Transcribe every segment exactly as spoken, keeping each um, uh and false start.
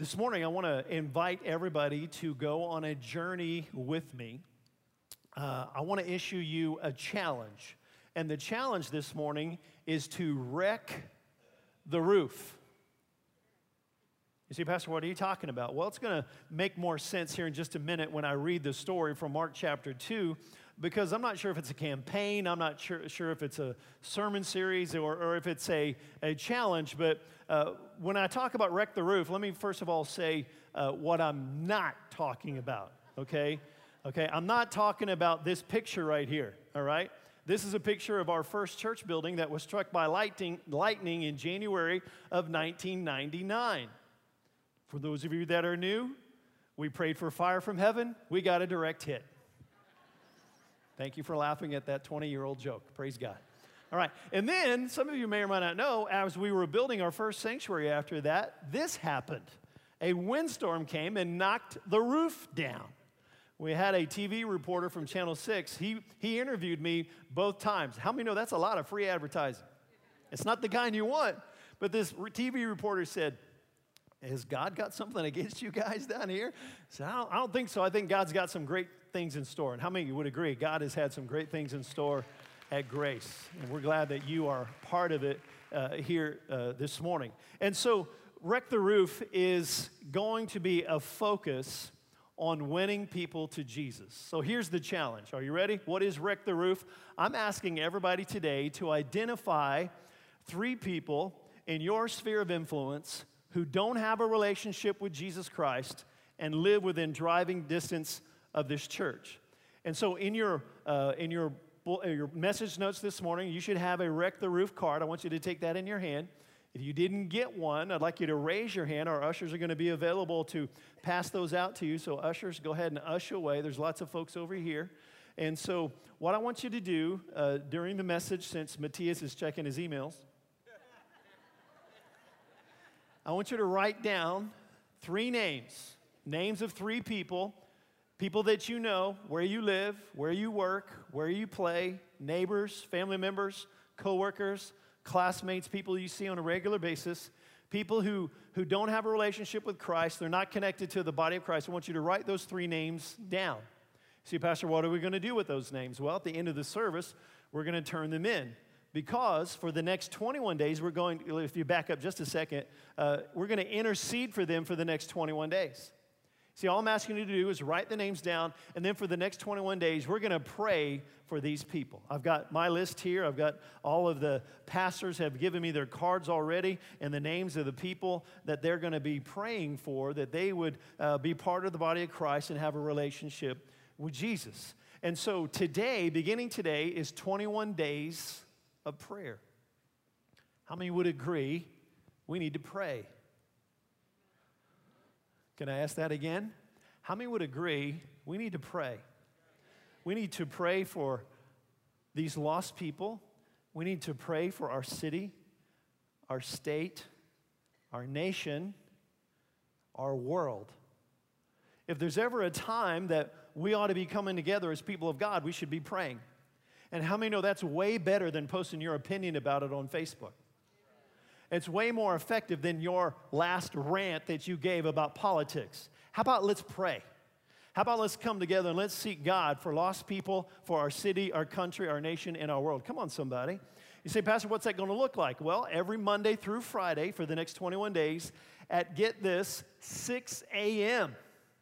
this morning, I want to invite everybody to go on a journey with me. Uh, I want to issue you a challenge. And the challenge this morning is to wreck the roof. You see, Pastor, what are you talking about? Well, it's going to make more sense here in just a minute when I read the story from Mark chapter two, because I'm not sure if it's a campaign, I'm not sure, sure if it's a sermon series or, or if it's a, a challenge, but uh, when I talk about wreck the roof, let me first of all say uh, what I'm not talking about, okay? Okay, I'm not talking about this picture right here, all right? This is a picture of our first church building that was struck by lightning, lightning in January of nineteen ninety-nine. For those of you that are new, we prayed for fire from heaven. We got a direct hit. Thank you for laughing at that twenty-year-old joke. Praise God. All right. And then, some of you may or may not know, as we were building our first sanctuary after that, this happened. A windstorm came and knocked the roof down. We had a T V reporter from Channel six. He, he interviewed me both times. How many know that's a lot of free advertising? It's not the kind you want. But this T V reporter said, has God got something against you guys down here? So I don't, I don't think so. I think God's got some great things in store. And how many of you would agree? God has had some great things in store at Grace. And we're glad that you are part of it uh, here uh, this morning. And so Wreck the Roof is going to be a focus on winning people to Jesus. So here's the challenge. Are you ready? What is Wreck the Roof? I'm asking everybody today to identify three people in your sphere of influence who don't have a relationship with Jesus Christ and live within driving distance of this church. And so in your uh, in your your message notes this morning, you should have a Wreck the Roof card. I want you to take that in your hand. If you didn't get one, I'd like you to raise your hand. Our ushers are going to be available to pass those out to you. So ushers, go ahead and usher away. There's lots of folks over here. And so what I want you to do uh, during the message, since Matthias is checking his emails, I want you to write down three names, names of three people, people that you know, where you live, where you work, where you play, neighbors, family members, coworkers, classmates, people you see on a regular basis, people who, who don't have a relationship with Christ, they're not connected to the body of Christ. I want you to write those three names down. See, Pastor, what are we going to do with those names? Well, at the end of the service, we're going to turn them in. Because for the next twenty-one days, we're going, if you back up just a second, uh, we're going to intercede for them for the next twenty-one days. See, all I'm asking you to do is write the names down, and then for the next twenty-one days, we're going to pray for these people. I've got my list here. I've got all of the pastors have given me their cards already and the names of the people that they're going to be praying for, that they would uh, be part of the body of Christ and have a relationship with Jesus. And so today, beginning today, is twenty-one days of prayer. How many would agree we need to pray? Can I ask that again? How many would agree we need to pray? We need to pray for these lost people. We need to pray for our city, our state, our nation, our world. If there's ever a time that we ought to be coming together as people of God, we should be praying. And how many know that's way better than posting your opinion about it on Facebook? It's way more effective than your last rant that you gave about politics. How about let's pray? How about let's come together and let's seek God for lost people, for our city, our country, our nation, and our world. Come on, somebody. You say, Pastor, what's that going to look like? Well, every Monday through Friday for the next twenty-one days at, get this, six a.m.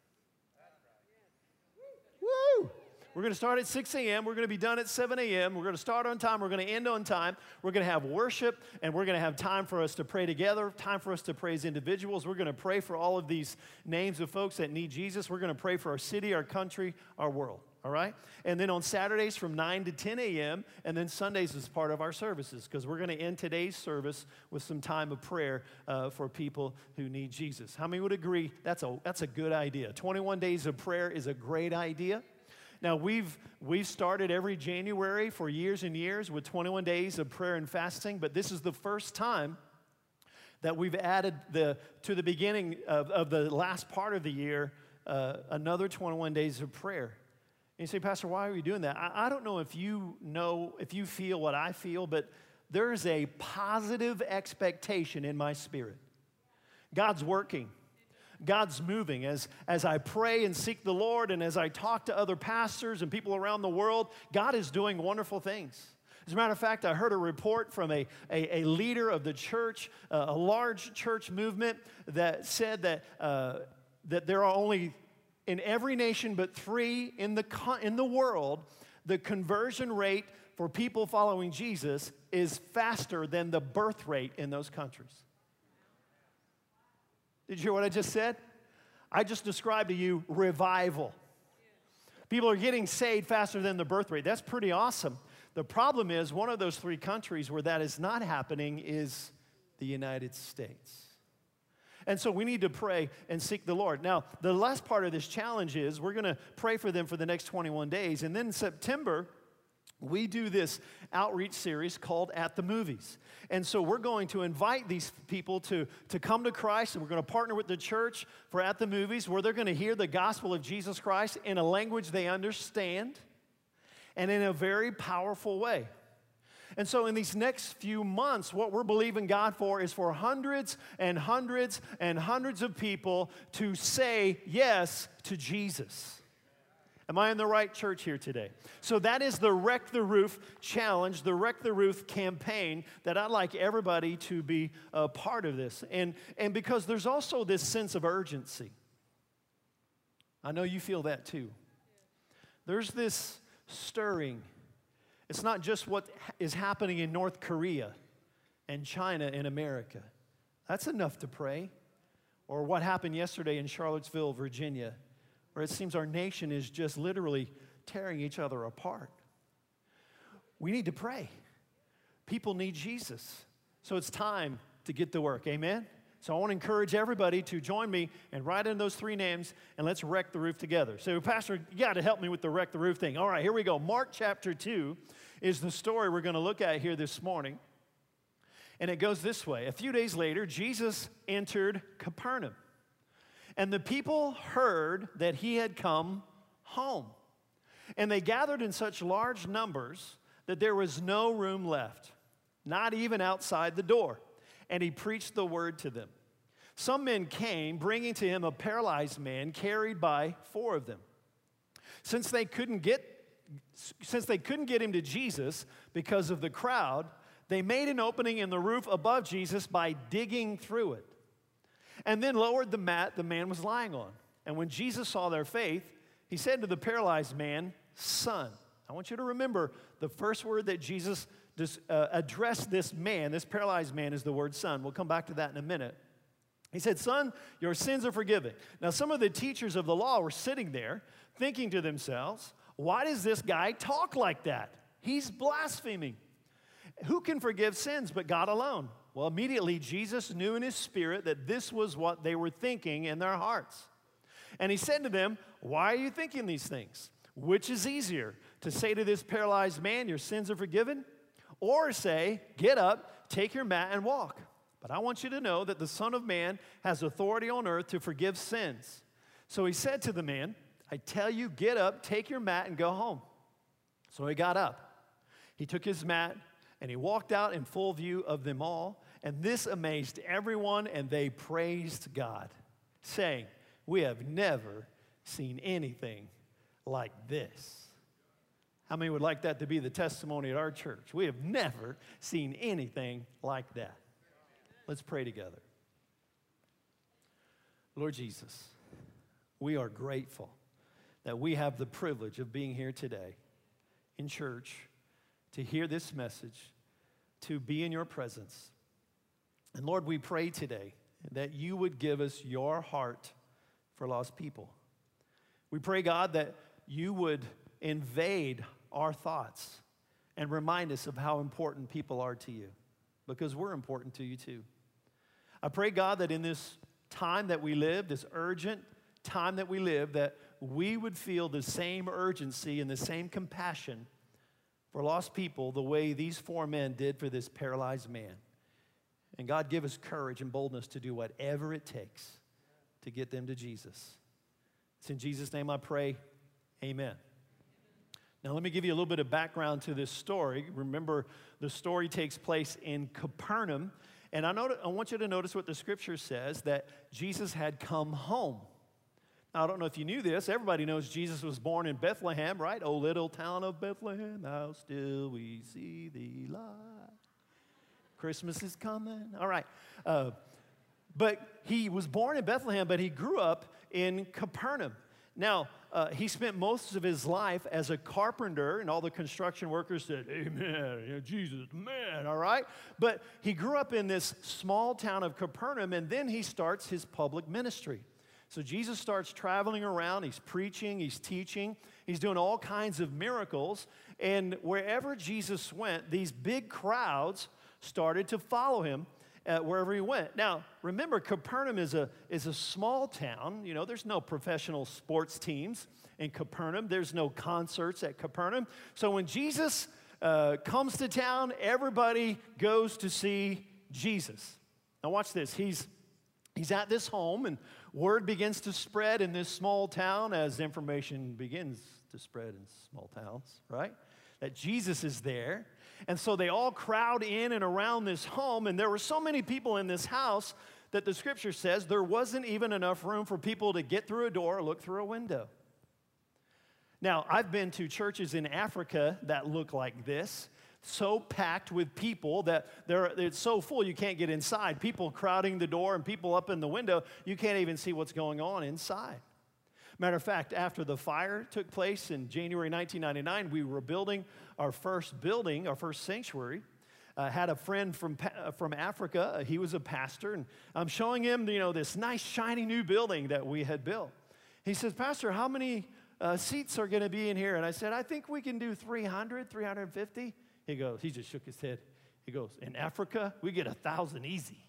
Woo! We're going to start at six a.m. We're going to be done at seven a.m. We're going to start on time. We're going to end on time. We're going to have worship, and we're going to have time for us to pray together, time for us to pray as individuals. We're going to pray for all of these names of folks that need Jesus. We're going to pray for our city, our country, our world, all right? And then on Saturdays from nine to ten a.m., and then Sundays is part of our services, because we're going to end today's service with some time of prayer uh, for people who need Jesus. How many would agree that's a, that's a good idea? twenty-one days of prayer is a great idea. Now, we've, we've started every January for years and years with twenty-one days of prayer and fasting, but this is the first time that we've added the, to the beginning of, of the last part of the year uh, another twenty-one days of prayer. And you say, Pastor, why are we doing that? I, I don't know if you know, if you feel what I feel, but there's a positive expectation in my spirit. God's working. God's moving. As, as I pray and seek the Lord, and as I talk to other pastors and people around the world, God is doing wonderful things. As a matter of fact, I heard a report from a, a, a leader of the church, uh, a large church movement, that said that, uh, that there are only, in every nation but three in the, co- in the world, the conversion rate for people following Jesus is faster than the birth rate in those countries. Did you hear what I just said? I just described to you revival. People are getting saved faster than the birth rate. That's pretty awesome. The problem is, one of those three countries where that is not happening is the United States. And so we need to pray and seek the Lord. Now, the last part of this challenge is we're going to pray for them for the next twenty-one days. And then in September, we do this outreach series called At the Movies. And so we're going to invite these people to, to come to Christ, and we're going to partner with the church for At the Movies, where they're going to hear the gospel of Jesus Christ in a language they understand and in a very powerful way. And so in these next few months, what we're believing God for is for hundreds and hundreds and hundreds of people to say yes to Jesus. Am I in the right church here today? So that is the Wreck the Roof challenge, the Wreck the Roof campaign that I'd like everybody to be a part of this. And, and because there's also this sense of urgency. I know you feel that too. There's this stirring. It's not just what is happening in North Korea and China and America. That's enough to pray. Or what happened yesterday in Charlottesville, Virginia, where it seems our nation is just literally tearing each other apart. We need to pray. People need Jesus. So it's time to get to work. Amen? So I want to encourage everybody to join me and write in those three names, and let's wreck the roof together. So, Pastor, you got to help me with the wreck the roof thing. All right, here we go. Mark chapter two is the story we're going to look at here this morning. And it goes this way. A few days later, Jesus entered Capernaum. And the people heard that he had come home. And they gathered in such large numbers that there was no room left, not even outside the door. And he preached the word to them. Some men came, bringing to him a paralyzed man carried by four of them. Since they couldn't get, since they couldn't get him to Jesus because of the crowd, they made an opening in the roof above Jesus by digging through it, and then lowered the mat the man was lying on. And when Jesus saw their faith, he said to the paralyzed man, "Son," I want you to remember the first word that Jesus dis, uh, addressed this man, this paralyzed man, is the word son. We'll come back to that in a minute. He said, "Son, your sins are forgiven." Now, some of the teachers of the law were sitting there thinking to themselves, why does this guy talk like that? He's blaspheming. Who can forgive sins but God alone? Well, immediately Jesus knew in his spirit that this was what they were thinking in their hearts. And he said to them, "Why are you thinking these things? Which is easier, to say to this paralyzed man, 'Your sins are forgiven,' or say, 'Get up, take your mat and walk'? But I want you to know that the Son of Man has authority on earth to forgive sins." So he said to the man, "I tell you, get up, take your mat, and go home." So he got up. He took his mat, and he walked out in full view of them all. And this amazed everyone, and they praised God, saying, "We have never seen anything like this." How many would like that to be the testimony at our church? We have never seen anything like that. Let's pray together. Lord Jesus, we are grateful that we have the privilege of being here today in church to hear this message, to be in your presence. And Lord, we pray today that you would give us your heart for lost people. We pray, God, that you would invade our thoughts and remind us of how important people are to you, because we're important to you too. I pray, God, that in this time that we live, this urgent time that we live, that we would feel the same urgency and the same compassion for lost people the way these four men did for this paralyzed man. And God, give us courage and boldness to do whatever it takes to get them to Jesus. It's in Jesus' name I pray, amen. Now let me give you a little bit of background to this story. Remember, the story takes place in Capernaum, And I, not- I want you to notice what the scripture says, that Jesus had come home. Now, I don't know if you knew this. Everybody knows Jesus was born in Bethlehem, right? Oh, little town of Bethlehem, how still we see thee lie. Christmas is coming. All right. Uh, but he was born in Bethlehem, but he grew up in Capernaum. Now, uh, he spent most of his life as a carpenter, and all the construction workers said, amen, you know, Jesus, man, all right? But he grew up in this small town of Capernaum, and then he starts his public ministry. So Jesus starts traveling around, he's preaching, he's teaching, he's doing all kinds of miracles, and wherever Jesus went, these big crowds started to follow him uh, wherever he went. Now, remember, Capernaum is a, is a small town. You know, there's no professional sports teams in Capernaum. There's no concerts at Capernaum. So when Jesus uh, comes to town, everybody goes to see Jesus. Now watch this. He's, he's at this home, and word begins to spread in this small town as information begins to spread in small towns, right? That Jesus is there. And so they all crowd in and around this home, and there were so many people in this house that the scripture says there wasn't even enough room for people to get through a door or look through a window. Now, I've been to churches in Africa that look like this, so packed with people that they're, it's so full you can't get inside. People crowding the door and people up in the window, you can't even see what's going on inside. Matter of fact, after the fire took place in January nineteen ninety-nine, we were building our first building, our first sanctuary. Uh, had a friend from, uh, from Africa. Uh, he was a pastor, and I'm showing him, you know, this nice, shiny new building that we had built. He says, Pastor, how many uh, seats are going to be in here? And I said, I think we can do three hundred, three hundred fifty. He goes, he just shook his head. He goes, in Africa, we get a thousand easy.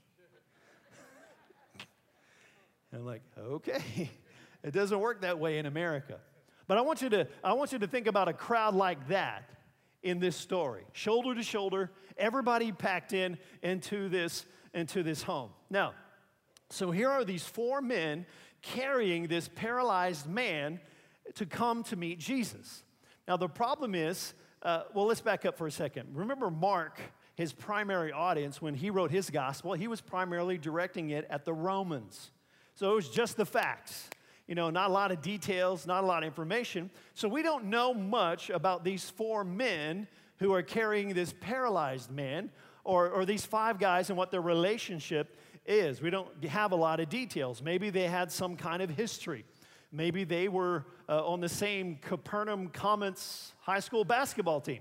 And I'm like, okay. It doesn't work that way in America. But I want you to, I want you to think about a crowd like that in this story. Shoulder to shoulder, everybody packed in into this, into this home. Now, so here are these four men carrying this paralyzed man to come to meet Jesus. Now, the problem is, uh, well, let's back up for a second. Remember Mark, his primary audience, when he wrote his gospel, he was primarily directing it at the Romans. So it was just the facts. You know, not a lot of details, not a lot of information. So we don't know much about these four men who are carrying this paralyzed man, or, or these five guys and what their relationship is. We don't have a lot of details. Maybe they had some kind of history. Maybe they were uh, on the same Capernaum Comets high school basketball team.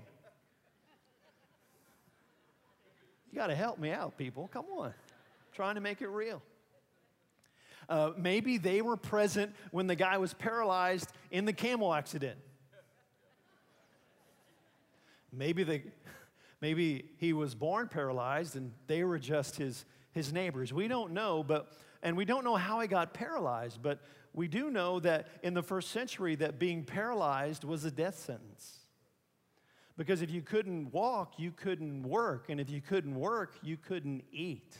You got to help me out, people. Come on. I'm trying to make it real. Uh, maybe they were present when the guy was paralyzed in the camel accident. Maybe, they, maybe he was born paralyzed and they were just his, his neighbors. We don't know, but, and we don't know how he got paralyzed, but we do know that in the first century that being paralyzed was a death sentence. Because if you couldn't walk, you couldn't work, and if you couldn't work, you couldn't eat.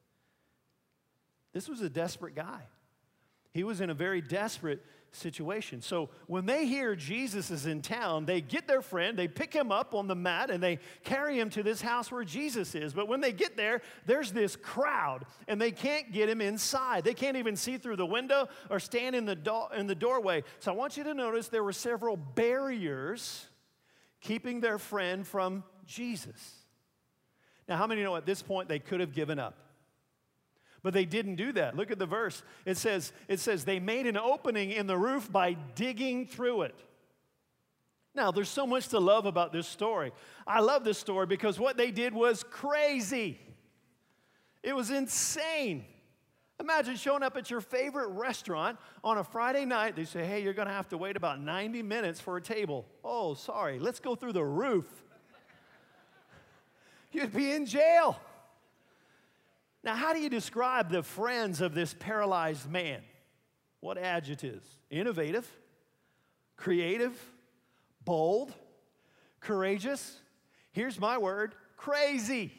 This was a desperate guy. He was in a very desperate situation. So when they hear Jesus is in town, they get their friend, they pick him up on the mat, and they carry him to this house where Jesus is. But when they get there, there's this crowd, and they can't get him inside. They can't even see through the window or stand in the, do- in the doorway. So I want you to notice there were several barriers keeping their friend from Jesus. Now, how many know at this point they could have given up? But they didn't do that. Look at the verse. It says, it says, they made an opening in the roof by digging through it. Now, there's so much to love about this story. I love this story because what they did was crazy. It was insane. Imagine showing up at your favorite restaurant on a Friday night. They say, hey, you're going to have to wait about ninety minutes for a table. Oh, sorry, let's go through the roof. You'd be in jail. Now, how do you describe the friends of this paralyzed man? What adjectives? Innovative, creative, bold, courageous. Here's my word, crazy.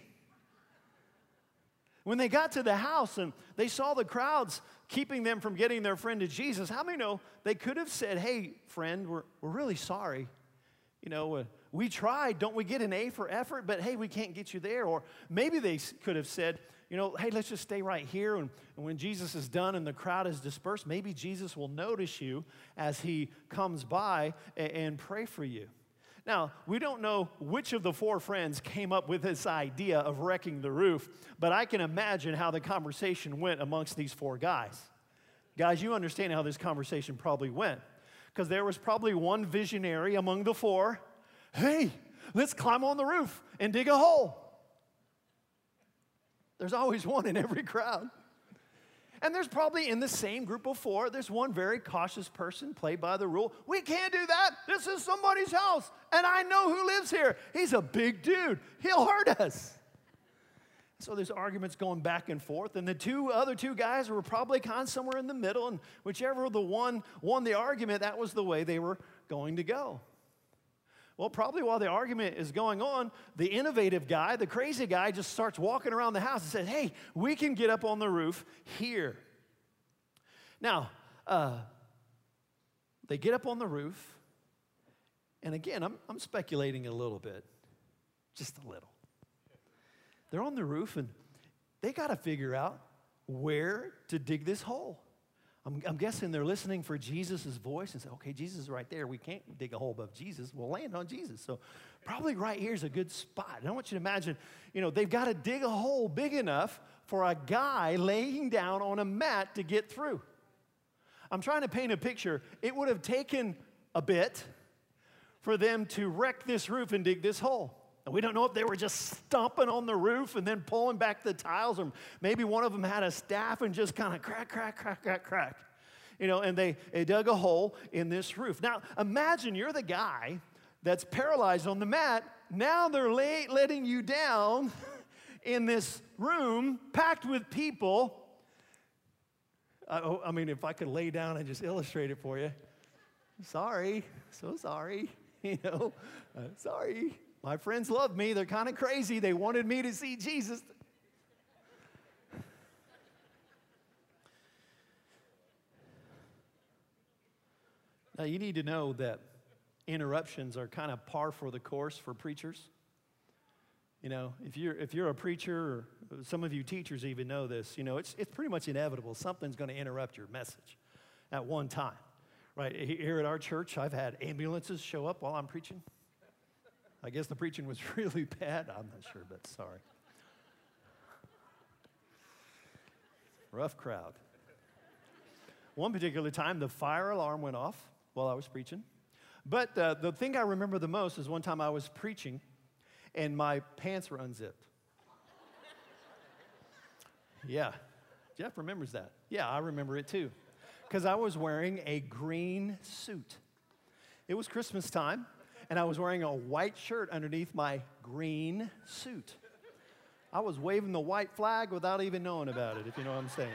When they got to the house and they saw the crowds keeping them from getting their friend to Jesus, how many know they could have said, hey, friend, we're, we're really sorry. You know, uh, we tried. Don't we get an A for effort? But hey, we can't get you there. Or maybe they could have said, you know, hey, let's just stay right here. And, and when Jesus is done and the crowd is dispersed, maybe Jesus will notice you as he comes by and, and pray for you. Now, we don't know which of the four friends came up with this idea of wrecking the roof, but I can imagine how the conversation went amongst these four guys. Guys, you understand how this conversation probably went, because there was probably one visionary among the four. Hey, let's climb on the roof and dig a hole. There's always one in every crowd. And there's probably in the same group of four, there's one very cautious person, play by the rule. We can't do that. This is somebody's house, and I know who lives here. He's a big dude. He'll hurt us. So there's arguments going back and forth, and the two other two guys were probably kind of somewhere in the middle, and whichever the one won the argument, that was the way they were going to go. Well, probably while the argument is going on, the innovative guy, the crazy guy, just starts walking around the house and says, hey, we can get up on the roof here. Now, uh, they get up on the roof, and again, I'm, I'm speculating a little bit, just a little. They're on the roof, and they got to figure out where to dig this hole. I'm, I'm guessing they're listening for Jesus' voice and say, okay, Jesus is right there. We can't dig a hole above Jesus. We'll land on Jesus. So probably right here is a good spot. And I want you to imagine, you know, they've got to dig a hole big enough for a guy laying down on a mat to get through. I'm trying to paint a picture. It would have taken a bit for them to wreck this roof and dig this hole. And we don't know if they were just stomping on the roof and then pulling back the tiles, or maybe one of them had a staff and just kind of crack, crack, crack, crack, crack. You know, and they, they dug a hole in this roof. Now, imagine you're the guy that's paralyzed on the mat. Now they're lay, letting you down in this room packed with people. I, I mean, if I could lay down and just illustrate it for you. Sorry, so sorry, you know, uh, sorry. My friends love me. They're kind of crazy. They wanted me to see Jesus. Now, you need to know that interruptions are kind of par for the course for preachers. You know, if you're, if you're a preacher, or some of you teachers even know this, you know, it's, it's pretty much inevitable. Something's going to interrupt your message at one time. Right? Here at our church, I've had ambulances show up while I'm preaching. I guess the preaching was really bad. I'm not sure, but sorry. Rough crowd. One particular time, the fire alarm went off while I was preaching. But uh, the thing I remember the most is one time I was preaching, and my pants were unzipped. Yeah, Jeff remembers that. Yeah, I remember it too, because I was wearing a green suit. It was Christmas time. And I was wearing a white shirt underneath my green suit. I was waving the white flag without even knowing about it, if you know what I'm saying.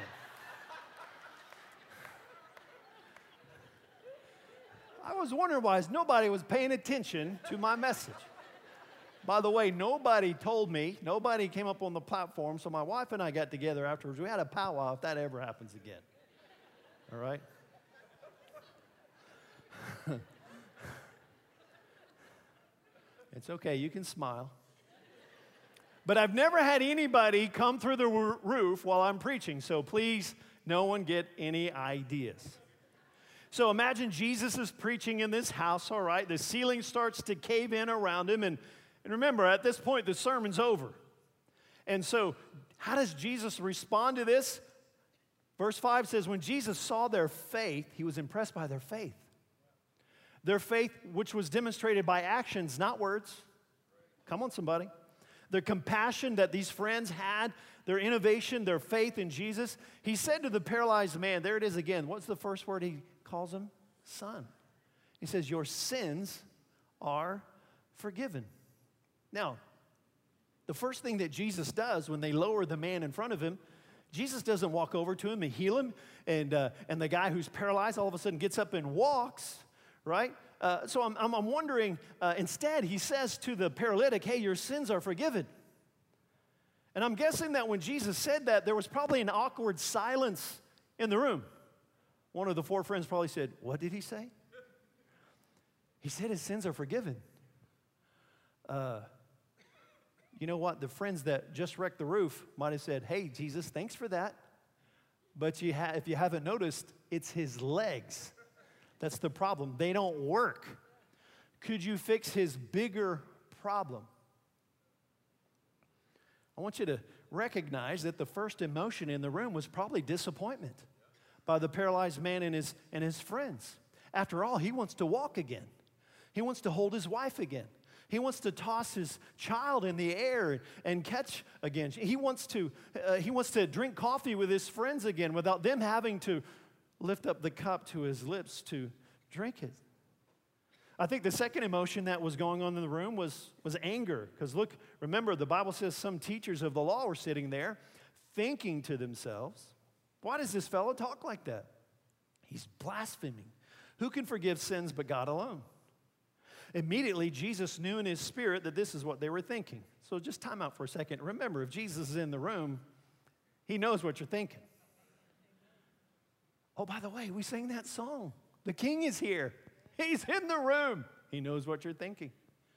I was wondering why nobody was paying attention to my message. By the way, nobody told me, nobody came up on the platform, so my wife and I got together afterwards. We had a powwow if that ever happens again. All right? It's okay, you can smile. But I've never had anybody come through the roof while I'm preaching, so please, no one get any ideas. So imagine Jesus is preaching in this house, all right? The ceiling starts to cave in around him, and, and remember, at this point, the sermon's over. And so, how does Jesus respond to this? Verse five says, when Jesus saw their faith, he was impressed by their faith. Their faith, which was demonstrated by actions, not words. Come on, somebody. Their compassion that these friends had, their innovation, their faith in Jesus. He said to the paralyzed man, there it is again. What's the first word he calls him? Son. He says, your sins are forgiven. Now, the first thing that Jesus does when they lower the man in front of him, Jesus doesn't walk over to him and heal him, and, uh, and the guy who's paralyzed all of a sudden gets up and walks. Right? Uh, so I'm, I'm, I'm wondering, uh, instead, he says to the paralytic, hey, your sins are forgiven. And I'm guessing that when Jesus said that, there was probably an awkward silence in the room. One of the four friends probably said, what did he say? He said his sins are forgiven. uh, you know what? The friends that just wrecked the roof might have said, hey, Jesus, thanks for that. But you ha- if you haven't noticed, it's his legs. That's the problem. They don't work. Could you fix his bigger problem? I want you to recognize that the first emotion in the room was probably disappointment by the paralyzed man and his, and his friends. After all, he wants to walk again. He wants to hold his wife again. He wants to toss his child in the air and catch again. He wants to, uh, he wants to drink coffee with his friends again without them having to lift up the cup to his lips to drink it. I think the second emotion that was going on in the room was, was anger. Because look, remember, the Bible says some teachers of the law were sitting there thinking to themselves, why does this fellow talk like that? He's blaspheming. Who can forgive sins but God alone? Immediately, Jesus knew in his spirit that this is what they were thinking. So just time out for a second. Remember, if Jesus is in the room, he knows what you're thinking. Oh, by the way, we sang that song. The King is here. He's in the room. He knows what you're thinking.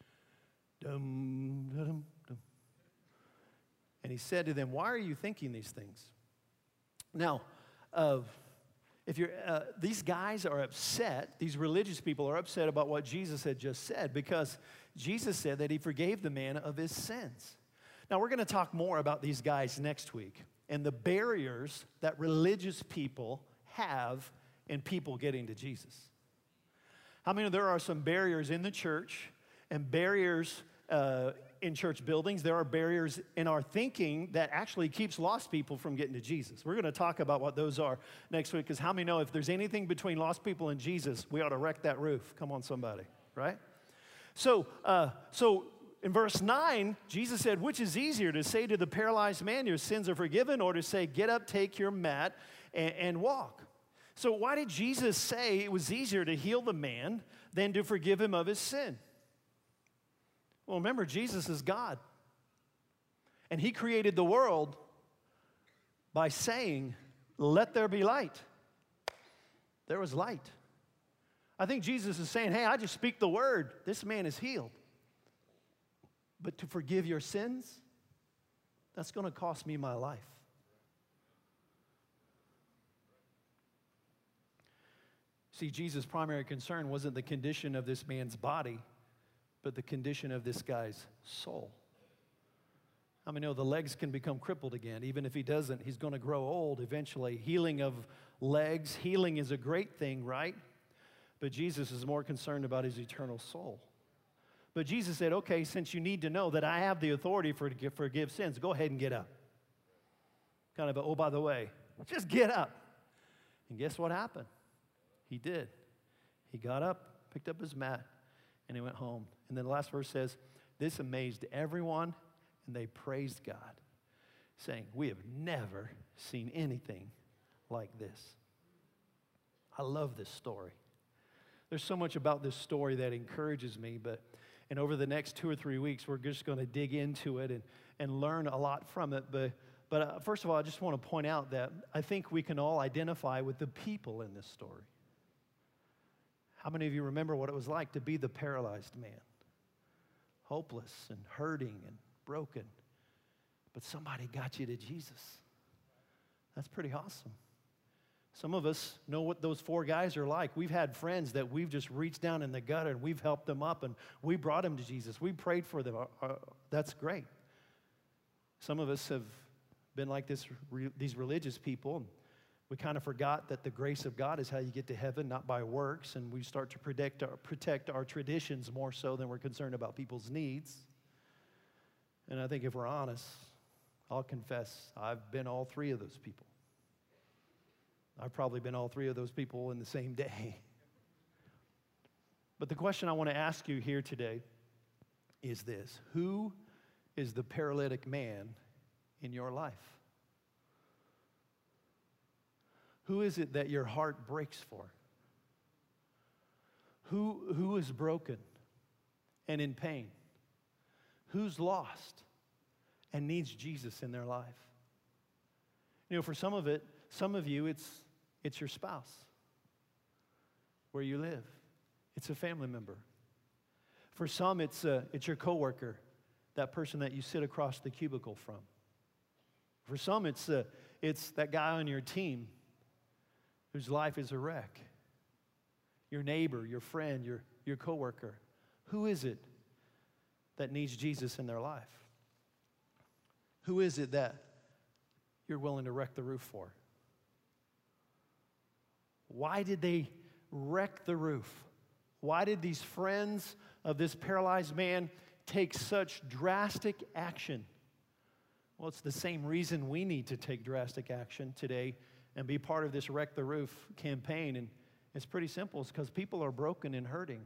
Dum, dum, dum. And he said to them, why are you thinking these things? Now, uh, if you're, uh, these guys are upset, these religious people are upset about what Jesus had just said because Jesus said that he forgave the man of his sins. Now, we're going to talk more about these guys next week and the barriers that religious people have in people getting to Jesus. How many know there are some barriers in the church and barriers uh, in church buildings? There are barriers in our thinking that actually keeps lost people from getting to Jesus. We're going to talk about what those are next week because how many know if there's anything between lost people and Jesus, we ought to wreck that roof. Come on, somebody, right? So, uh, so in verse nine, Jesus said, which is easier to say to the paralyzed man, your sins are forgiven, or to say, get up, take your mat, and, and walk? So why did Jesus say it was easier to heal the man than to forgive him of his sin? Well, remember, Jesus is God. And he created the world by saying, let there be light. There was light. I think Jesus is saying, hey, I just speak the word. This man is healed. But to forgive your sins, that's going to cost me my life. See, Jesus' primary concern wasn't the condition of this man's body, but the condition of this guy's soul. I mean, know the legs can become crippled again. Even if he doesn't, he's going to grow old eventually. Healing of legs, healing is a great thing, right? But Jesus is more concerned about his eternal soul. But Jesus said, okay, since you need to know that I have the authority for to forgive sins, go ahead and get up. Kind of a, oh, by the way, just get up. And guess what happened? He did. He got up, picked up his mat, and he went home. And then the last verse says, this amazed everyone, and they praised God, saying, we have never seen anything like this. I love this story. There's so much about this story that encourages me, but and over the next two or three weeks, we're just going to dig into it and, and learn a lot from it. But, but uh, first of all, I just want to point out that I think we can all identify with the people in this story. How many of you remember what it was like to be the paralyzed man? Hopeless and hurting and broken. But somebody got you to Jesus. That's pretty awesome. Some of us know what those four guys are like. We've had friends that we've just reached down in the gutter and we've helped them up and we brought them to Jesus. We prayed for them. Uh, uh, that's great. Some of us have been like this, re- these religious people. We kind of forgot that the grace of God is how you get to heaven, not by works, and we start to protect our, protect our traditions more so than we're concerned about people's needs. And I think if we're honest, I'll confess, I've been all three of those people. I've probably been all three of those people in the same day. But the question I want to ask you here today is this: who is the paralytic man in your life? Who is it that your heart breaks for? Who, who is broken and in pain? Who's lost and needs Jesus in their life? You know, for some of it, some of you, it's, it's your spouse, where you live. It's a family member. For some, it's, uh, it's your coworker, that person that you sit across the cubicle from. For some, it's, uh, it's that guy on your team whose life is a wreck. Your neighbor, your friend, your, your coworker. Who is it that needs Jesus in their life? Who is it that you're willing to wreck the roof for? Why did they wreck the roof? Why did these friends of this paralyzed man take such drastic action? Well, it's the same reason we need to take drastic action today and be part of this Wreck the Roof campaign. And it's pretty simple. It's because people are broken and hurting.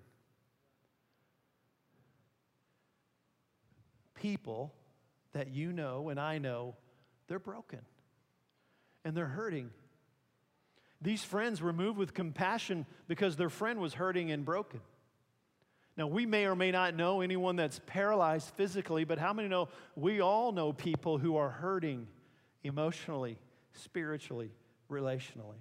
People that you know and I know, they're broken. And they're hurting. These friends were moved with compassion because their friend was hurting and broken. Now, we may or may not know anyone that's paralyzed physically, but how many know we all know people who are hurting emotionally, spiritually, relationally?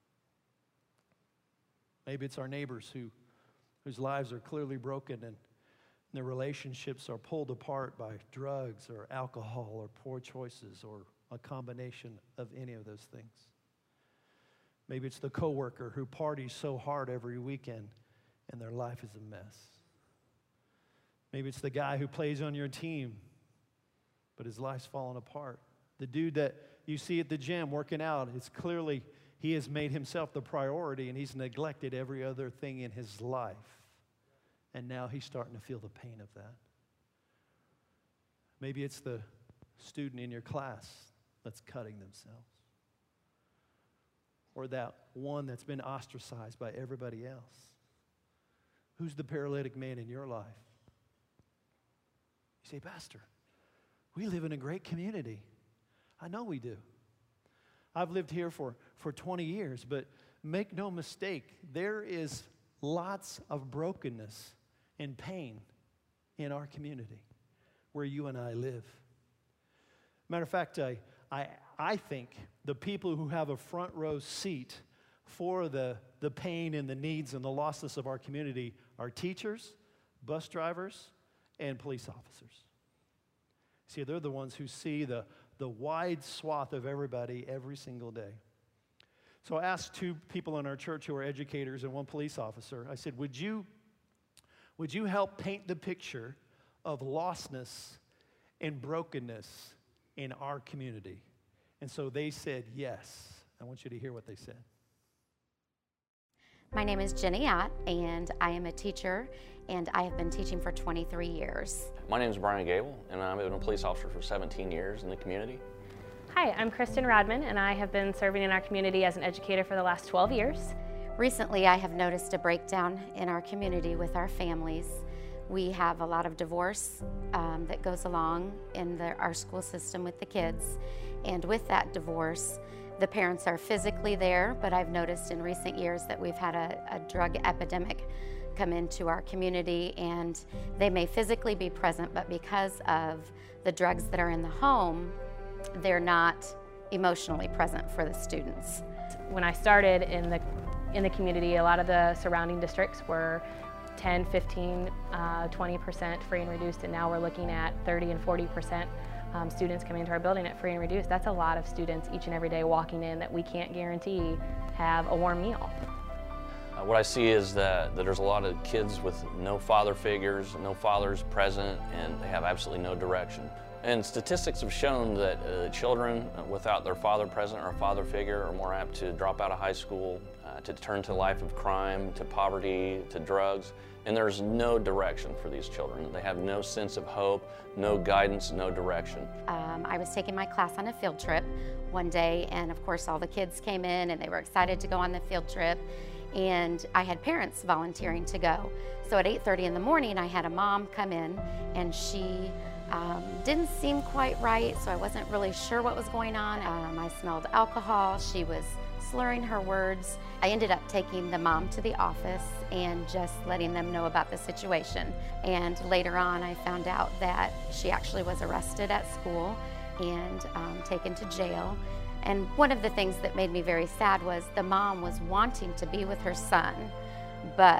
Maybe it's our neighbors who, whose lives are clearly broken and their relationships are pulled apart by drugs or alcohol or poor choices or a combination of any of those things. Maybe it's the coworker who parties so hard every weekend and their life is a mess. Maybe it's the guy who plays on your team, but his life's fallen apart. The dude that you see at the gym working out, it's clearly he has made himself the priority and he's neglected every other thing in his life. And now he's starting to feel the pain of that. Maybe it's the student in your class that's cutting themselves. Or that one that's been ostracized by everybody else. Who's the paralytic man in your life? You say, Pastor, we live in a great community. I know we do. I've lived here for, for twenty years, but make no mistake, there is lots of brokenness and pain in our community where you and I live. Matter of fact, I, I, I think the people who have a front row seat for the, the pain and the needs and the losses of our community are teachers, bus drivers, and police officers. See, they're the ones who see the, the wide swath of everybody every single day. So I asked two people in our church who are educators and one police officer, I said, would you, would you help paint the picture of lostness and brokenness in our community? And so they said yes. I want you to hear what they said. My name is Jenny Ott, and I am a teacher, and I have been teaching for twenty-three years. My name is Brian Gable, and I've been a police officer for seventeen years in the community. Hi, I'm Kristen Rodman, and I have been serving in our community as an educator for the last twelve years. Recently, I have noticed a breakdown in our community with our families. We have a lot of divorce um, that goes along in the, our school system with the kids, and with that divorce, the parents are physically there, but I've noticed in recent years that we've had a, a drug epidemic come into our community, and they may physically be present, but because of the drugs that are in the home, they're not emotionally present for the students. When I started in the, in the community, a lot of the surrounding districts were ten, fifteen, uh, twenty percent free and reduced, and now we're looking at thirty and forty percent um, students coming into our building at free and reduced. That's a lot of students each and every day walking in that we can't guarantee have a warm meal. Uh, what I see is that, that there's a lot of kids with no father figures, no fathers present, and they have absolutely no direction. And statistics have shown that uh, children without their father present or a father figure are more apt to drop out of high school, uh, to turn to a life of crime, to poverty, to drugs. And there's no direction for these children. They have no sense of hope, no guidance, no direction. Um, I was taking my class on a field trip one day, and of course all the kids came in and they were excited to go on the field trip. And I had parents volunteering to go. So at eight thirty in the morning, I had a mom come in, and she um, didn't seem quite right, so I wasn't really sure what was going on. Um, I smelled alcohol. She was slurring her words. I ended up taking the mom to the office and just letting them know about the situation. And later on, I found out that she actually was arrested at school and um, taken to jail. And one of the things that made me very sad was the mom was wanting to be with her son, but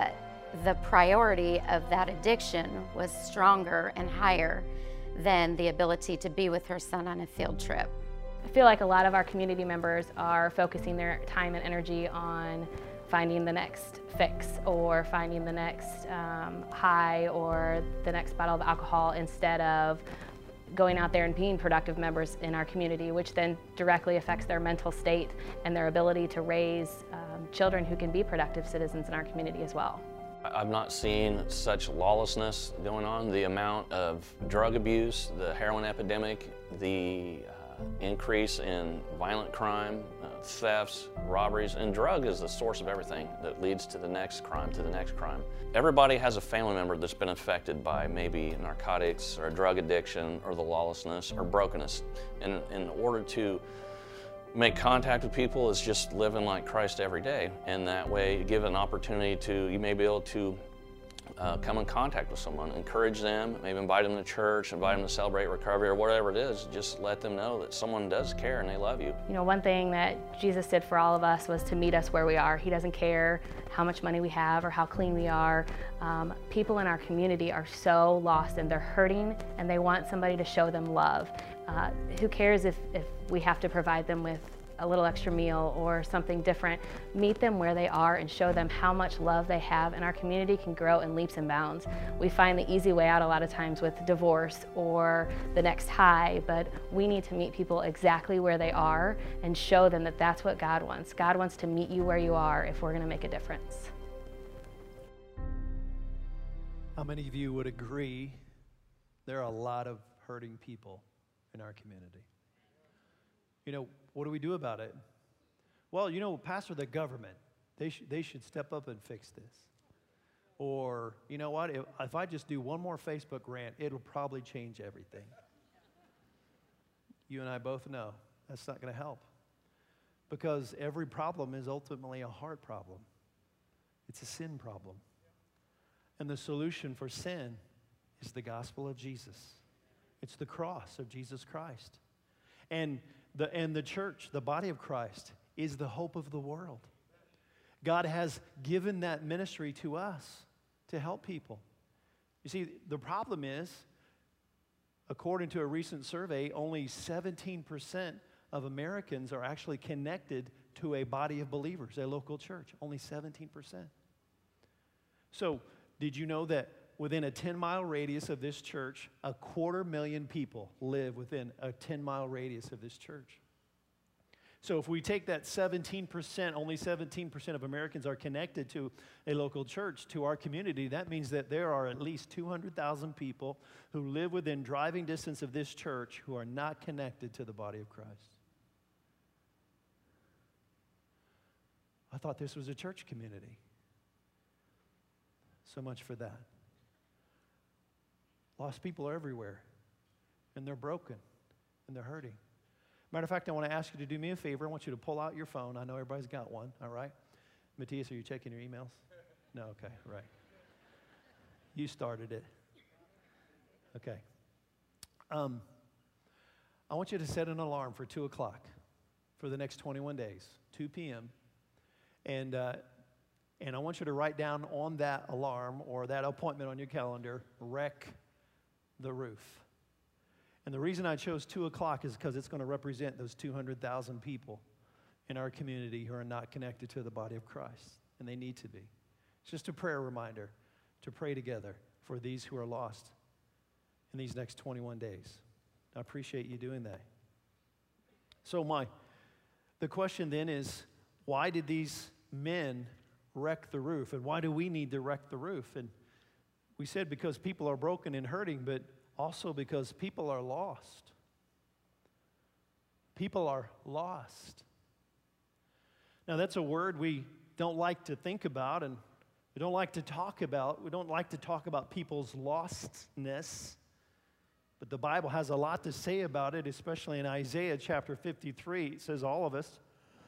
the priority of that addiction was stronger and higher than the ability to be with her son on a field trip. I feel like a lot of our community members are focusing their time and energy on finding the next fix or finding the next um, high or the next bottle of alcohol instead of going out there and being productive members in our community, which then directly affects their mental state and their ability to raise um, children who can be productive citizens in our community as well. I've not seen such lawlessness going on. The amount of drug abuse, the heroin epidemic, the uh, increase in violent crime, uh, thefts, robberies, and drug is the source of everything that leads to the next crime, to the next crime. Everybody has a family member that's been affected by maybe narcotics or drug addiction or the lawlessness or brokenness. And in order to make contact with people is just living like Christ every day. And that way you give an opportunity to, you may be able to uh, come in contact with someone, encourage them, maybe invite them to church, invite them to celebrate recovery or whatever it is. Just let them know that someone does care and they love you. You know, one thing that Jesus did for all of us was to meet us where we are. He doesn't care how much money we have or how clean we are. Um, people in our community are so lost and they're hurting and they want somebody to show them love. Uh, who cares if, if we have to provide them with a little extra meal or something different? Meet them where they are and show them how much love they have, and our community can grow in leaps and bounds. We find the easy way out a lot of times with divorce or the next high, but we need to meet people exactly where they are and show them that that's what God wants. God wants to meet you where you are if we're going to make a difference. How many of you would agree there are a lot of hurting people in our community? You know, what do we do about it? Well, you know, Pastor, the government, they, sh- they should step up and fix this. Or, you know what, if, if I just do one more Facebook rant, it'll probably change everything. You and I both know that's not going to help. Because every problem is ultimately a heart problem. It's a sin problem. And the solution for sin is the gospel of Jesus. It's the cross of Jesus Christ. And the, and the church, the body of Christ, is the hope of the world. God has given that ministry to us to help people. You see, the problem is, according to a recent survey, only seventeen percent of Americans are actually connected to a body of believers, a local church. Only seventeen percent. So, did you know that within a ten-mile radius of this church, a quarter million people live within a ten-mile radius of this church? So if we take that seventeen percent, only seventeen percent of Americans are connected to a local church, to our community, that means that there are at least two hundred thousand people who live within driving distance of this church who are not connected to the body of Christ. I thought this was a church community. So much for that. Lost people are everywhere, and they're broken, and they're hurting. Matter of fact, I want to ask you to do me a favor. I want you to pull out your phone. I know everybody's got one, all right? Matthias, are you checking your emails? No, okay, right. You started it. Okay. Um, I want you to set an alarm for two o'clock for the next twenty-one days, two p.m., and uh, and I want you to write down on that alarm or that appointment on your calendar, wreck the roof. And the reason I chose two o'clock is because it's going to represent those two hundred thousand people in our community who are not connected to the body of Christ, and they need to be. It's just a prayer reminder to pray together for these who are lost in these next twenty-one days. I appreciate you doing that. So my, the question then is, why did these men wreck the roof, and why do we need to wreck the roof? And we said because people are broken and hurting, but also because people are lost. People are lost. Now that's a word we don't like to think about, and we don't like to talk about. We don't like to talk about people's lostness, but the Bible has a lot to say about it, especially in Isaiah chapter fifty-three. It says all of us,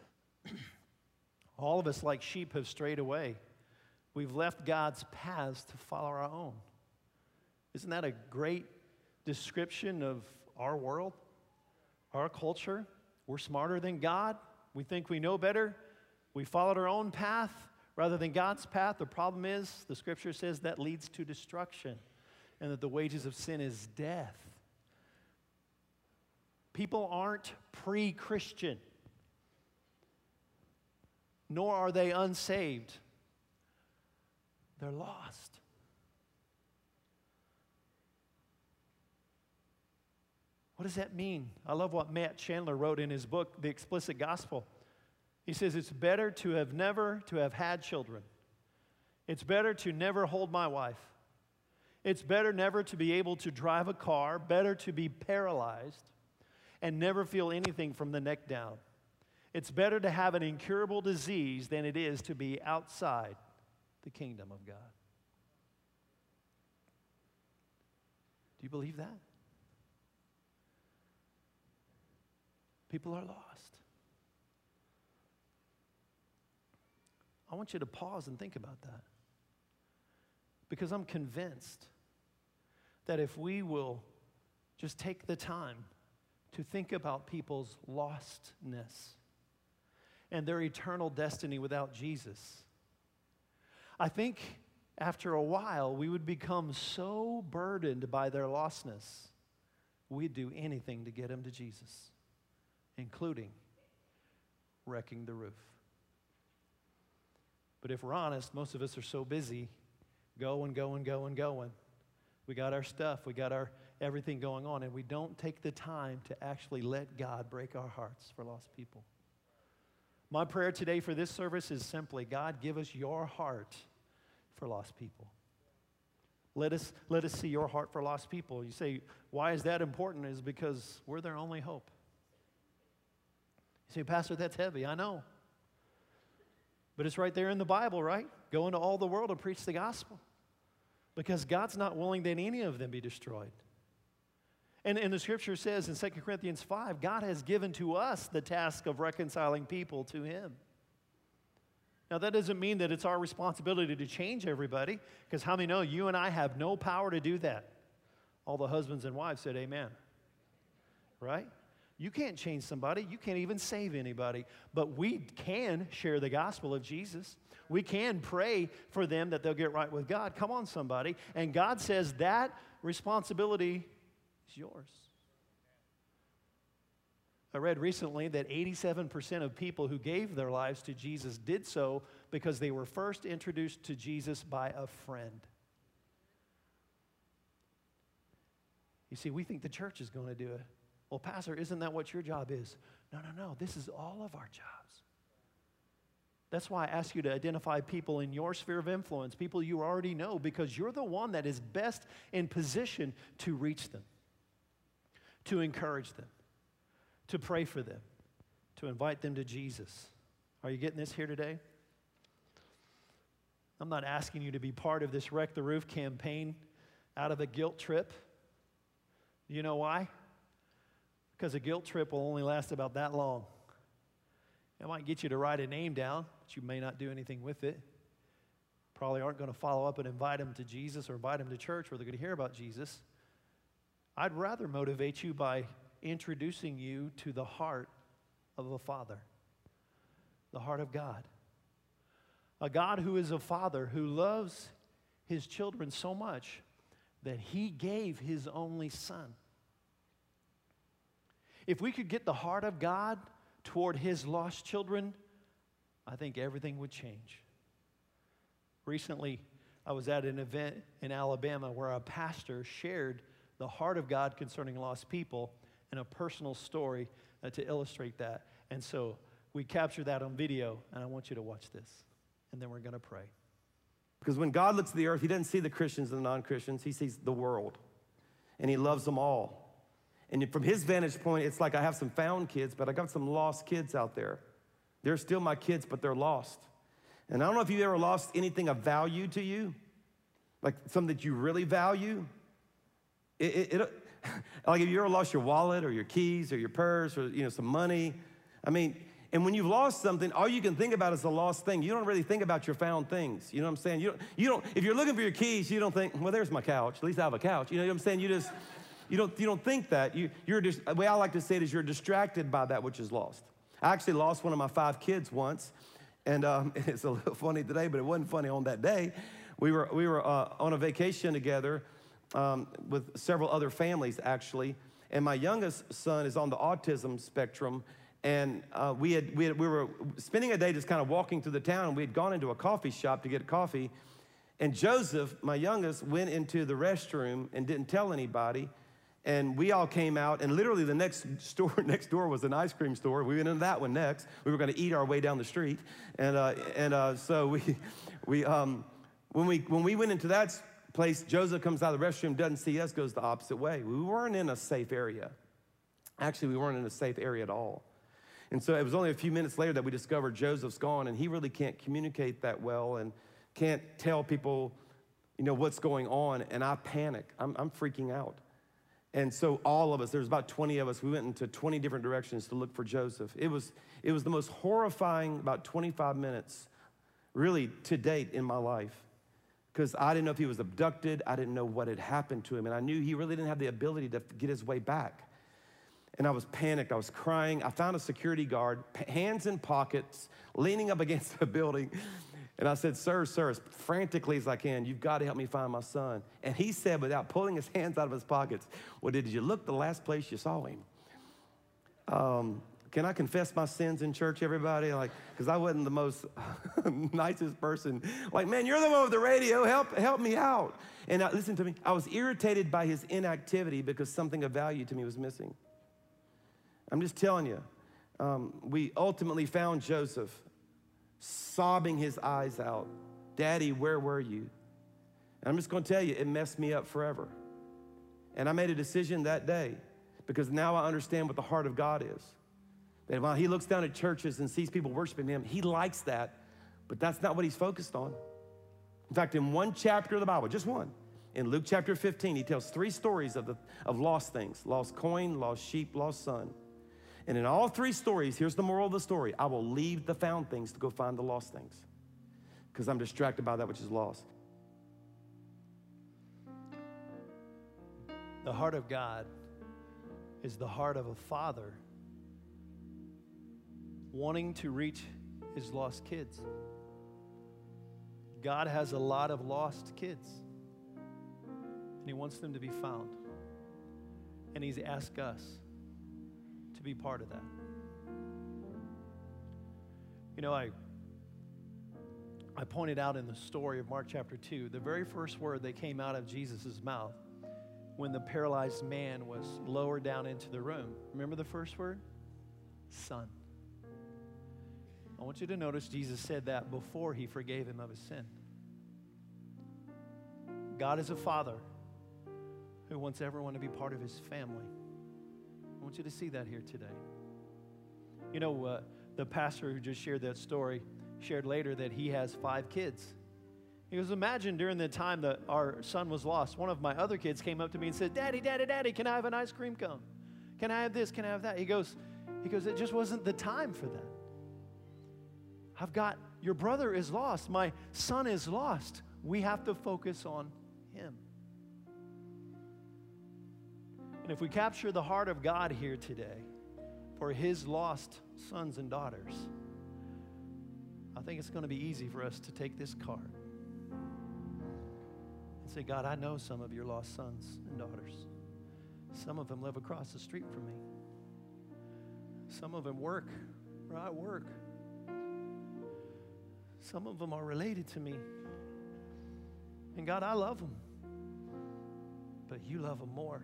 all of us like sheep have strayed away. We've left God's paths to follow our own. Isn't that a great description of our world, our culture? We're smarter than God. We think we know better. We followed our own path rather than God's path. The problem is, the scripture says that leads to destruction and that the wages of sin is death. People aren't pre-Christian, nor are they unsaved. They're lost. What does that mean? I love what Matt Chandler wrote in his book, The Explicit Gospel. He says, it's better to have never to have had children. It's better to never hold my wife. It's better never to be able to drive a car, better to be paralyzed and never feel anything from the neck down. It's better to have an incurable disease than it is to be outside the kingdom of God. Do you believe that? People are lost. I want you to pause and think about that. Because I'm convinced that if we will just take the time to think about people's lostness and their eternal destiny without Jesus, I think after a while we would become so burdened by their lostness, we'd do anything to get them to Jesus, including wrecking the roof. But if we're honest, most of us are so busy going, going, going, going. We got our stuff, we got our everything going on, and we don't take the time to actually let God break our hearts for lost people. My prayer today for this service is simply, God, give us your heart for lost people. Let us, let us see your heart for lost people. You say, why is that important? Is because we're their only hope. You say, Pastor, that's heavy. I know. But it's right there in the Bible, right? Go into all the world and preach the gospel. Because God's not willing that any of them be destroyed. And, and the scripture says in Second Corinthians five, God has given to us the task of reconciling people to him. Now, that doesn't mean that it's our responsibility to change everybody, because how many know you and I have no power to do that? All the husbands and wives said amen. Right? You can't change somebody. You can't even save anybody. But we can share the gospel of Jesus. We can pray for them that they'll get right with God. Come on, somebody. And God says that responsibility is yours. I read recently that eighty-seven percent of people who gave their lives to Jesus did so because they were first introduced to Jesus by a friend. You see, we think the church is going to do it. Well, Pastor, isn't that what your job is? No, no, no. This is all of our jobs. That's why I ask you to identify people in your sphere of influence, people you already know, because you're the one that is best in position to reach them, to encourage them, to pray for them, to invite them to Jesus. Are you getting this here today? I'm not asking you to be part of this Wreck the Roof campaign out of a guilt trip. You know why? Because a guilt trip will only last about that long. It might get you to write a name down, but you may not do anything with it. Probably aren't going to follow up and invite them to Jesus or invite them to church where they're going to hear about Jesus. I'd rather motivate you by introducing you to the heart of a father, the heart of God. A God who is a father who loves his children so much that he gave his only son. If we could get the heart of God toward his lost children, I think everything would change. Recently, I was at an event in Alabama where a pastor shared the heart of God concerning lost people and a personal story uh, to illustrate that. And so we captured that on video, and I want you to watch this. And then we're going to pray. Because when God looks at the earth, he doesn't see the Christians and the non-Christians. He sees the world. And he loves them all. And from his vantage point, it's like I have some found kids, but I got some lost kids out there. They're still my kids, but they're lost. And I don't know if you've ever lost anything of value to you, like something that you really value. It, it, it, like if you ever lost your wallet or your keys or your purse or you know some money. I mean, and when you've lost something, all you can think about is the lost thing. You don't really think about your found things. You know what I'm saying? You don't, you don't, if you're looking for your keys, you don't think, well, there's my couch. At least I have a couch. You know what I'm saying? You just... You don't, you don't think that. You, you're just, the way I like to say it is you're distracted by that which is lost. I actually lost one of my five kids once, And um, it's a little funny today, but it wasn't funny on that day. We were, we were uh, on a vacation together um, with several other families, actually. And my youngest son is on the autism spectrum. And uh, we, had, we, had, we were spending a day just kind of walking through the town. And we had gone into a coffee shop to get coffee. And Joseph, my youngest, went into the restroom and didn't tell anybody. And we all came out, and literally the next store next door was an ice cream store. We went into that one next. We were going to eat our way down the street, and uh, and uh, so we we um, when we when we went into that place, Joseph comes out of the restroom, doesn't see us, goes the opposite way. We weren't in a safe area. Actually, we weren't in a safe area at all. And so it was only a few minutes later that we discovered Joseph's gone, and he really can't communicate that well, and can't tell people, you know, what's going on. And I panic. I'm, I'm freaking out. And so all of us, there was about twenty of us, we went into twenty different directions to look for Joseph. It was, it was the most horrifying about twenty-five minutes, really, to date in my life. Because I didn't know if he was abducted. I didn't know what had happened to him. And I knew he really didn't have the ability to get his way back. And I was panicked. I was crying. I found a security guard, hands in pockets, leaning up against the building. And I said, sir, sir, as frantically as I can, you've got to help me find my son. And he said, without pulling his hands out of his pockets, well, did you look the last place you saw him? Um, can I confess my sins in church, everybody? Like, because I wasn't the most nicest person. Like, man, you're the one with the radio. Help, help me out. And uh, listen to me. I was irritated by his inactivity because something of value to me was missing. I'm just telling you. Um, we ultimately found Joseph, sobbing his eyes out. Daddy, where were you? And I'm just going to tell you, it messed me up forever. And I made a decision that day because now I understand what the heart of God is. That while he looks down at churches and sees people worshiping him, he likes that, but that's not what he's focused on. In fact, in one chapter of the Bible, just one, in Luke chapter fifteen, he tells three stories of, the, of lost things: lost coin, lost sheep, lost son. And in all three stories, here's the moral of the story: I will leave the found things to go find the lost things because I'm distracted by that which is lost. The heart of God is the heart of a father wanting to reach his lost kids. God has a lot of lost kids, and he wants them to be found. And he's asked us to be part of that. You know, I I pointed out in the story of Mark chapter two, the very first word that came out of Jesus' mouth when the paralyzed man was lowered down into the room. Remember the first word? Son. I want you to notice Jesus said that before he forgave him of his sin. God is a father who wants everyone to be part of his family. I want you to see that here today. You know, uh, the pastor who just shared that story shared later that he has five kids. He goes, imagine during the time that our son was lost, one of my other kids came up to me and said, Daddy, Daddy, Daddy, can I have an ice cream cone? Can I have this? Can I have that? He goes, he goes, it just wasn't the time for that. I've got, your brother is lost. My son is lost. We have to focus on him. And if we capture the heart of God here today for his lost sons and daughters, I think it's going to be easy for us to take this card and say, God, I know some of your lost sons and daughters. Some of them live across the street from me. Some of them work where I work. Some of them are related to me. And God, I love them. But you love them more.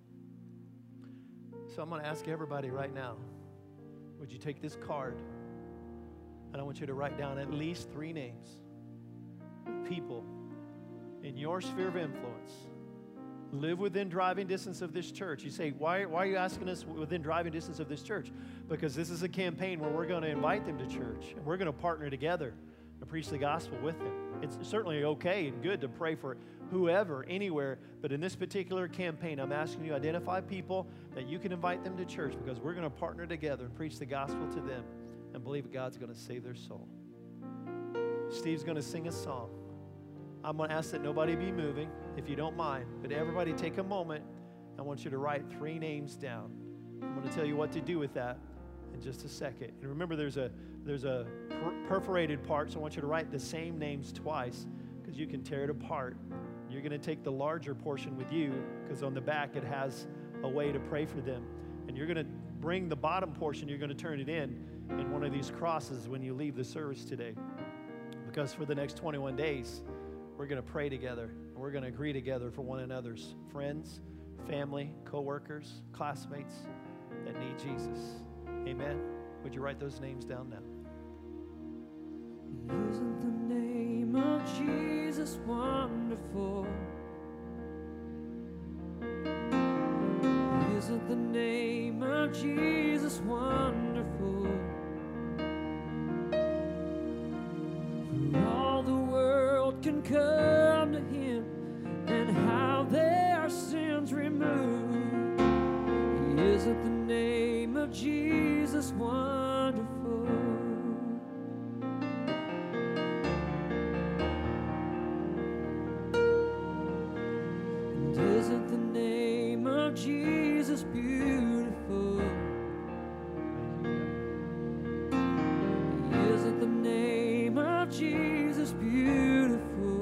So I'm going to ask everybody right now, would you take this card? And I want you to write down at least three names of people in your sphere of influence, live within driving distance of this church. You say, why, why are you asking us within driving distance of this church? Because this is a campaign where we're going to invite them to church, and we're going to partner together and preach the gospel with them. It's certainly okay and good to pray for whoever, anywhere, but in this particular campaign, I'm asking you to identify people that you can invite them to church, because we're going to partner together and preach the gospel to them and believe that God's going to save their soul. Steve's going to sing a song. I'm going to ask that nobody be moving, if you don't mind, but everybody take a moment. I want you to write three names down. I'm going to tell you what to do with that, in just a second. And remember, there's a, there's a per perforated part, so I want you to write the same names twice because you can tear it apart. You're going to take the larger portion with you because on the back it has a way to pray for them. And you're going to bring the bottom portion, you're going to turn it in in one of these crosses when you leave the service today. Because for the next twenty-one days, we're going to pray together. And we're going to agree together for one another's friends, family, co-workers, classmates that need Jesus. Amen. Would you write those names down now? Isn't the name of Jesus wonderful? Isn't the name of Jesus wonderful? For all the world can come to him and have their sins removed. Isn't the name of Jesus wonderful? And isn't the name of Jesus beautiful? Isn't the name of Jesus beautiful?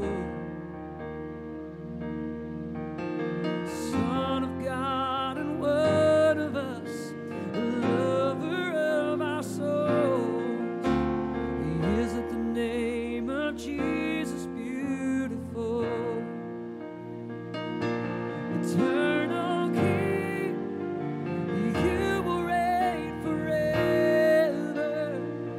Son of God and one of us, lover of our souls. Isn't the name of Jesus beautiful? Eternal King, you will reign forever.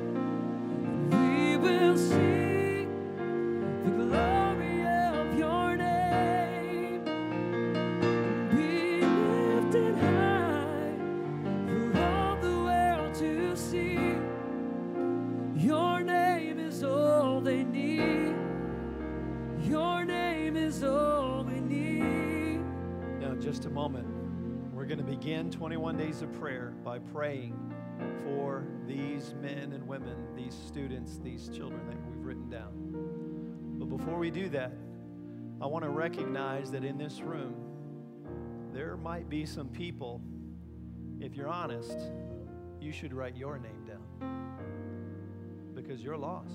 We will sing the glory of your name and be lifted high for all the world to see. Your name is all they need. Your name is all we need. Now, in just a moment, we're going to begin twenty-one days of prayer by praying for these men and women, these students, these children that we've written down. But before we do that, I want to recognize that in this room, there might be some people, if you're honest, you should write your name down because you're lost.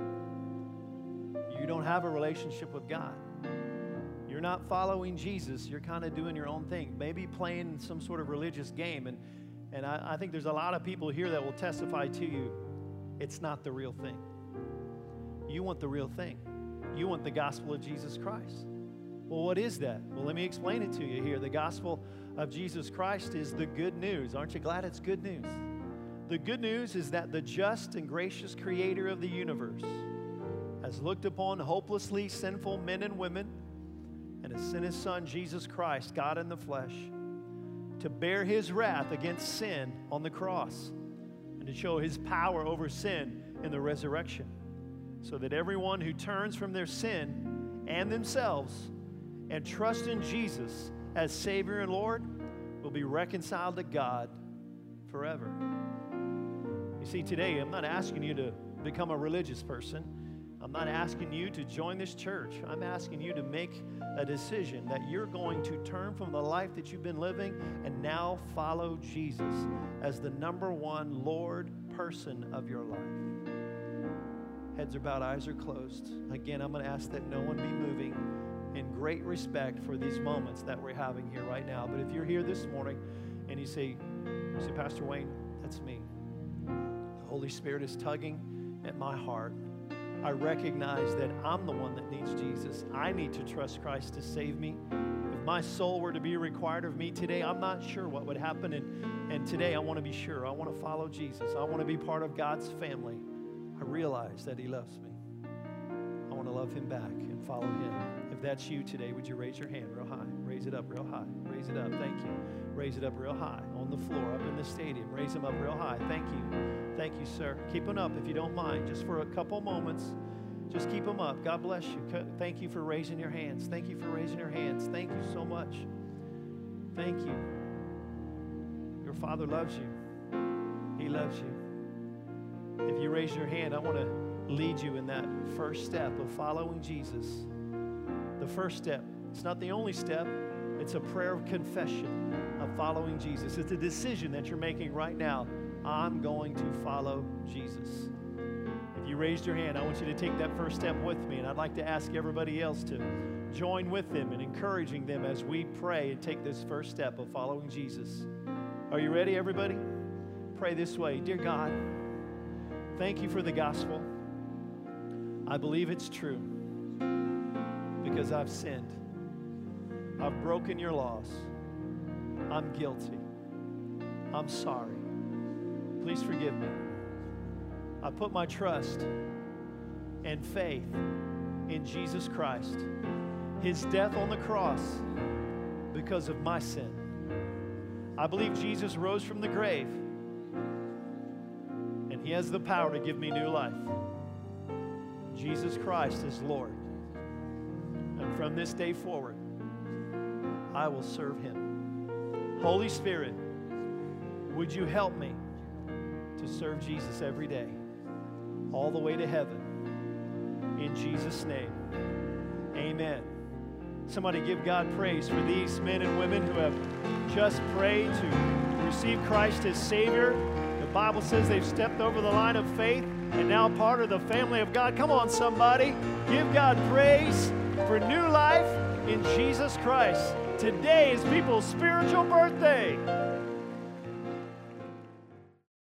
You don't have a relationship with God. You're not following Jesus. You're kind of doing your own thing, maybe playing some sort of religious game. And, and I, I think there's a lot of people here that will testify to you, it's not the real thing. You want the real thing. You want the gospel of Jesus Christ. Well, what is that? Well, let me explain it to you here. The gospel of Jesus Christ is the good news. Aren't you glad it's good news? The good news is that the just and gracious creator of the universe has looked upon hopelessly sinful men and women and has sent his son, Jesus Christ, God in the flesh, to bear his wrath against sin on the cross and to show his power over sin in the resurrection, so that everyone who turns from their sin and themselves and trusts in Jesus as Savior and Lord will be reconciled to God forever. You see, today I'm not asking you to become a religious person. I'm not asking you to join this church. I'm asking you to make a decision that you're going to turn from the life that you've been living and now follow Jesus as the number one Lord person of your life. Heads are bowed, eyes are closed. Again, I'm going to ask that no one be moving in great respect for these moments that we're having here right now. But if you're here this morning and you say, you say, Pastor Wayne, that's me. The Holy Spirit is tugging at my heart. I recognize that I'm the one that needs Jesus. I need to trust Christ to save me. If my soul were to be required of me today, I'm not sure what would happen. And, and today I want to be sure. I want to follow Jesus. I want to be part of God's family. I realize that he loves me. I want to love him back and follow him. If that's you today, would you raise your hand real high? Raise it up real high. Raise it up. Thank you. Raise it up real high on the floor, up in the stadium. Raise them up real high. Thank you. Thank you, sir. Keep them up if you don't mind, just for a couple moments. Just keep them up. God bless you. Thank you for raising your hands. Thank you for raising your hands. Thank you so much. Thank you. Your Father loves you. He loves you. If you raise your hand, I want to lead you in that first step of following Jesus. The first step. It's not the only step. It's a prayer of confession of following Jesus. It's a decision that you're making right now. I'm going to follow Jesus. If you raised your hand, I want you to take that first step with me, and I'd like to ask everybody else to join with them in encouraging them as we pray and take this first step of following Jesus. Are you ready, everybody? Pray this way. Dear God, thank you for the gospel. I believe it's true because I've sinned. I've broken your laws. I'm guilty. I'm sorry. Please forgive me. I put my trust and faith in Jesus Christ, his death on the cross because of my sin. I believe Jesus rose from the grave, and he has the power to give me new life. Jesus Christ is Lord. And from this day forward, I will serve him. Holy Spirit, would you help me to serve Jesus every day, all the way to heaven? In Jesus' name, amen. Somebody give God praise for these men and women who have just prayed to receive Christ as Savior. The Bible says they've stepped over the line of faith and now part of the family of God. Come on, somebody. Give God praise for new life in Jesus Christ. Today is people's spiritual birthday.